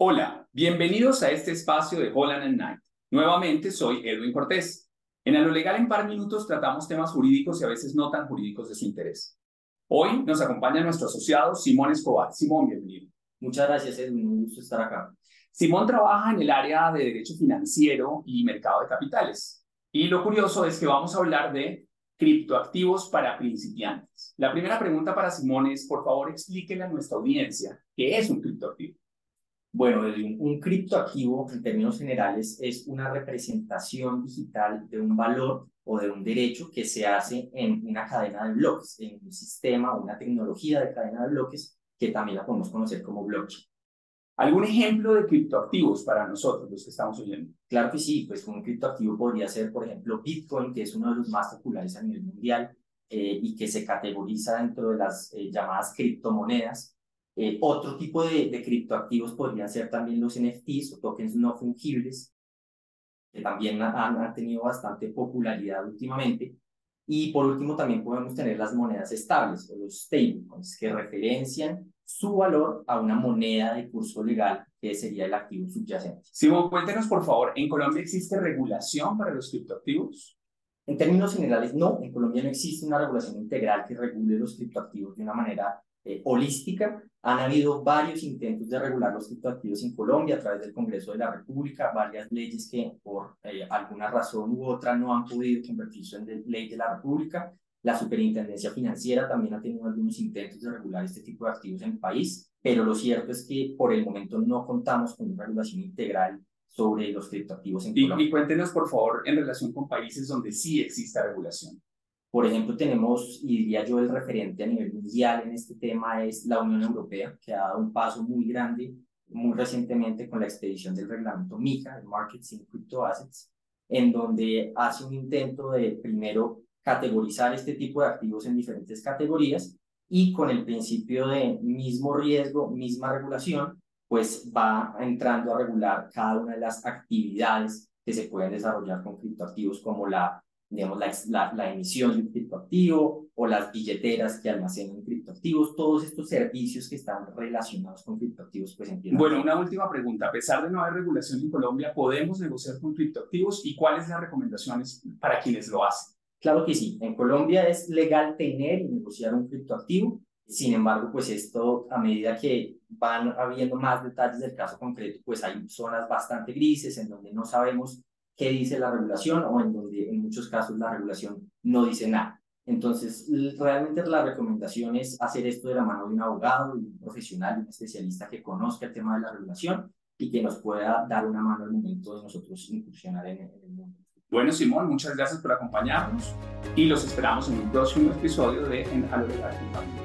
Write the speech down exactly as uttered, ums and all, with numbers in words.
Hola, bienvenidos a este espacio de Holland and Knight. Nuevamente soy Edwin Cortés. En A lo Legal en Par Minutos tratamos temas jurídicos y a veces no tan jurídicos de su interés. Hoy nos acompaña nuestro asociado Simón Escobar. Simón, bienvenido. Muchas gracias, Edwin. Un gusto estar acá. Simón trabaja en el área de Derecho Financiero y Mercado de Capitales. Y lo curioso es que vamos a hablar de criptoactivos para principiantes. La primera pregunta para Simón es, por favor, explíquele a nuestra audiencia qué es un criptoactivo. Bueno, Edwin, un criptoactivo, en términos generales, es una representación digital de un valor o de un derecho que se hace en una cadena de bloques, en un sistema o una tecnología de cadena de bloques que también la podemos conocer como blockchain. ¿Algún ejemplo de criptoactivos para nosotros, los que estamos oyendo? Claro que sí, pues un criptoactivo podría ser, por ejemplo, Bitcoin, que es uno de los más populares a nivel mundial eh, y que se categoriza dentro de las eh, llamadas criptomonedas. Eh, otro tipo de, de criptoactivos podrían ser también los N F Ts o tokens no fungibles, que también han, han tenido bastante popularidad últimamente. Y por último también podemos tener las monedas estables o los stablecoins, que referencian su valor a una moneda de curso legal, que sería el activo subyacente. Simón, cuéntenos por favor, ¿en Colombia existe regulación para los criptoactivos? En términos generales, no. En Colombia no existe una regulación integral que regule los criptoactivos de una manera eh, holística. Han habido varios intentos de regular los criptoactivos en Colombia a través del Congreso de la República, varias leyes que por eh, alguna razón u otra no han podido convertirse en de, ley de la República. La Superintendencia Financiera también ha tenido algunos intentos de regular este tipo de activos en el país, pero lo cierto es que por el momento no contamos con una regulación integral sobre los criptoactivos en y, Colombia. Y cuéntenos, por favor, en relación con países donde sí exista regulación. Por ejemplo, tenemos, y diría yo, el referente a nivel mundial en este tema es la Unión Europea, que ha dado un paso muy grande muy recientemente con la expedición del reglamento MiCA, el Markets in Crypto Assets, en donde hace un intento de, primero, categorizar este tipo de activos en diferentes categorías y con el principio de mismo riesgo, misma regulación, pues va entrando a regular cada una de las actividades que se pueden desarrollar con criptoactivos, como la digamos, la, la, la emisión de un criptoactivo o las billeteras que almacenan criptoactivos, todos estos servicios que están relacionados con criptoactivos, pues empiezan. Bueno, una última pregunta. A pesar de no haber regulación en Colombia, ¿podemos negociar con criptoactivos y cuáles son las recomendaciones para quienes lo hacen? Claro que sí. En Colombia es legal tener y negociar un criptoactivo. Sin embargo, pues esto, a medida que van habiendo más detalles del caso concreto, pues hay zonas bastante grises en donde no sabemos qué dice la regulación o en donde en muchos casos la regulación no dice nada. Entonces, realmente la recomendación es hacer esto de la mano de un abogado, de un profesional, de un especialista que conozca el tema de la regulación y que nos pueda dar una mano al momento de nosotros incursionar en, en el mundo. Bueno, Simón, muchas gracias por acompañarnos y los esperamos en un próximo episodio de En A lo Legal en Par Minutos.